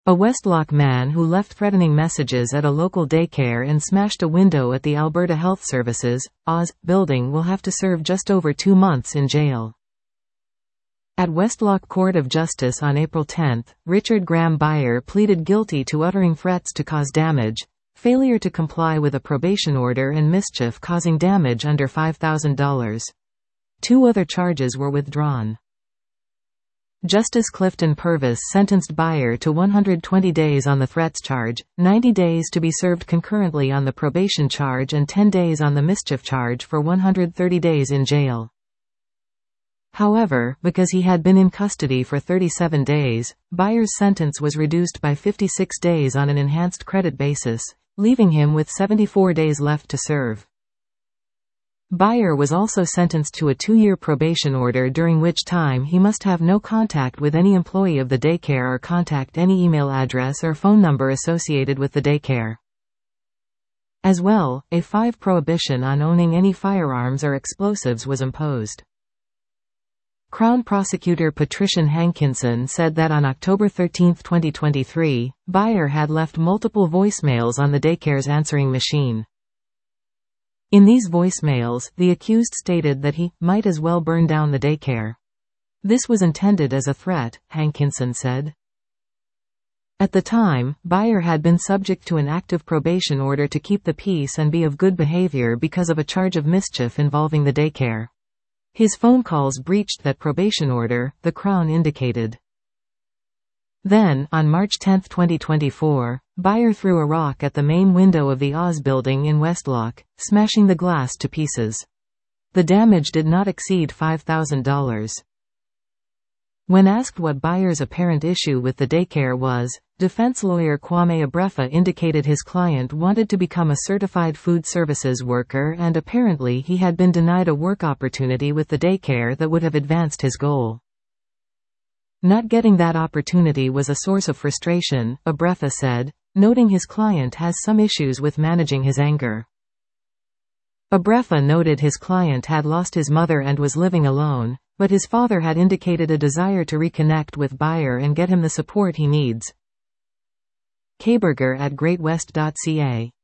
A Westlock man who left threatening messages at a local daycare and smashed a window at the Alberta Health Services, Oz, building will have to serve just over 2 months in jail. At Westlock Court of Justice on April 10, Richard Graham Byer pleaded guilty to uttering threats to cause damage, failure to comply with a probation order and mischief causing damage under $5,000. 2 other charges were withdrawn. Justice Clifton Purvis sentenced Byer to 120 days on the threats charge, 90 days to be served concurrently on the probation charge and 10 days on the mischief charge for 130 days in jail. However, because he had been in custody for 37 days, Byer's sentence was reduced by 56 days on an enhanced credit basis, leaving him with 74 days left to serve. Byer was also sentenced to a 2-year probation order during which time he must have no contact with any employee of the daycare or contact any email address or phone number associated with the daycare. As well, a 5 prohibition on owning any firearms or explosives was imposed. Crown Prosecutor Patrician Hankinson said that on October 13, 2023, Byer had left multiple voicemails on the daycare's answering machine. In these voicemails, the accused stated that he might as well burn down the daycare. This was intended as a threat, Hankinson said. At the time, Byer had been subject to an active probation order to keep the peace and be of good behavior because of a charge of mischief involving the daycare. His phone calls breached that probation order, the Crown indicated. Then, on March 10, 2024, Byer threw a rock at the main window of the Oz building in Westlock, smashing the glass to pieces. The damage did not exceed $5,000. When asked what Byer's apparent issue with the daycare was, defense lawyer Kwame Abrefa indicated his client wanted to become a certified food services worker and apparently he had been denied a work opportunity with the daycare that would have advanced his goal. Not getting that opportunity was a source of frustration, Abrefa said, noting his client has some issues with managing his anger. Abrefa noted his client had lost his mother and was living alone, but his father had indicated a desire to reconnect with Byer and get him the support he needs. Kaberger at greatwest.ca